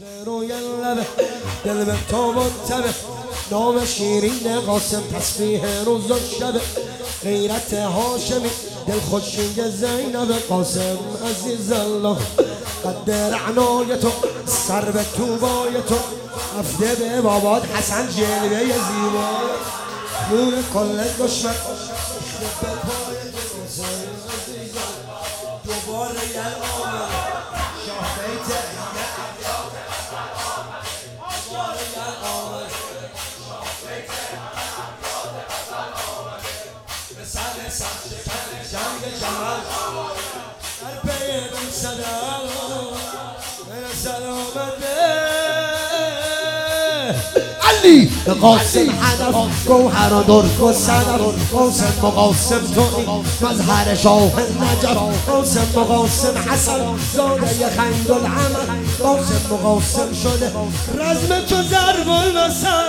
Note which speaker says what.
Speaker 1: روی لبه دل به تو منتبه نام شیرین قاسم تسبیح روز و شبه غیرت هاشمی دل خوشینگ زینب قاسم عزیز الله قد رعنای تو سر به توبای تو افده به بابات حسن جلوه زیبا نور کل دشمن دوباره یل آمد شاه بیت جنگ جمال در پیم صدا سلامت علی قاسم حنف گوهر و درک و صدف قاسم مقاسم توی مظهر شاه نجف قاسم مقاسم حسن زاده خند العمل قاسم مقاسم شده رزم تو ضرب المثل